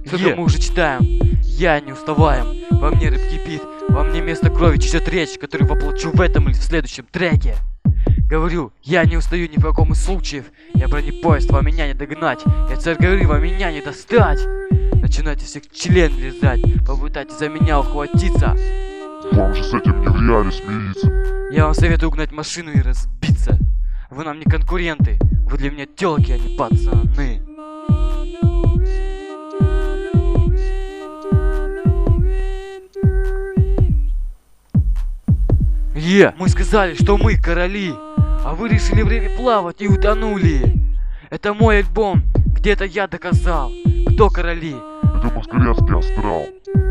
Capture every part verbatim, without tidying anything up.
Что-то мы уже читаем. Я не уставаем. Во мне рэп кипит. Во мне вместо крови течет речь, которую воплочу в этом или в следующем треке. Говорю, я не устаю ни в каком из случаев. Я бронепоезд, вам меня не догнать. Я царь горы, вам меня не достать. Начинайте всех член лизать. Попытайтесь за меня ухватиться. Вам же с этим не в реале смириться. Я вам советую угнать машину и разбиться. Вы нам не конкуренты. Вы для меня тёлки, а не пацаны. Е, мы сказали, что мы короли, а вы решили время плавать и утонули. Это мой альбом, где-то я доказал, кто короли. Это москалянский астрал.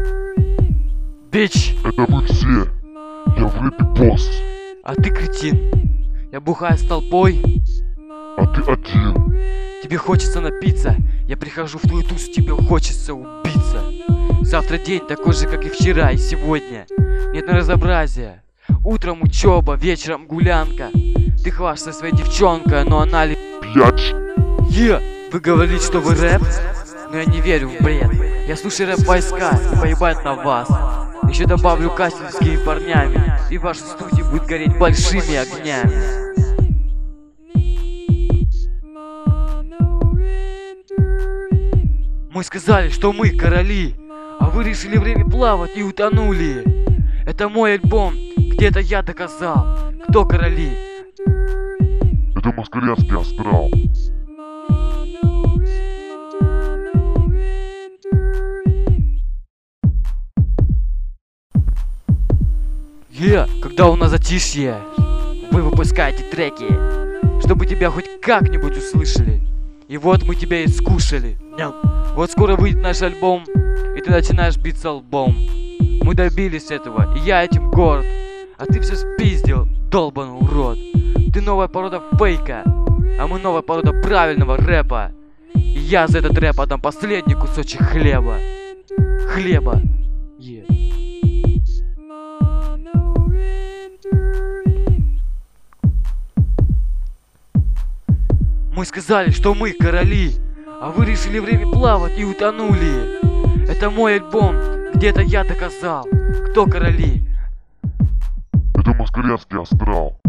Бич. Это вы все. Я в рэпе босс. А ты кретин. Я бухаю с толпой. А ты один. Тебе хочется напиться. Я прихожу в твою тусу, тебе хочется убиться. Завтра день такой же, как и вчера и сегодня. Нет разнообразия. Утром учеба, вечером гулянка. Ты хвастаешься своей девчонкой, но она ли... Пьяч. Е, вы говорите, что вы рэп? Но я не верю в бред. Я слушаю рэп войска и поебать на вас. Еще добавлю кастинскими парнями, и ваша студия будет гореть большими огнями. Мы сказали, что мы короли, а вы решили время плавать и утонули. Это мой альбом, где-то я доказал, кто короли. Это москалянский астрал. Е, когда у нас затишье, вы выпускаете треки, чтобы тебя хоть как-нибудь услышали. И вот мы тебя и скушали. Вот скоро выйдет наш альбом, и ты начинаешь биться лбом. Мы добились этого, и я этим горд. А ты все спиздил, долбаный урод. Ты новая порода фейка, а мы новая порода правильного рэпа. И я за этот рэп отдам последний кусочек хлеба. Хлеба. Yeah. Мы сказали, что мы короли, а вы решили время плавать и утонули. Это мой альбом, где-то я доказал, кто короли. Это москалянский астрал.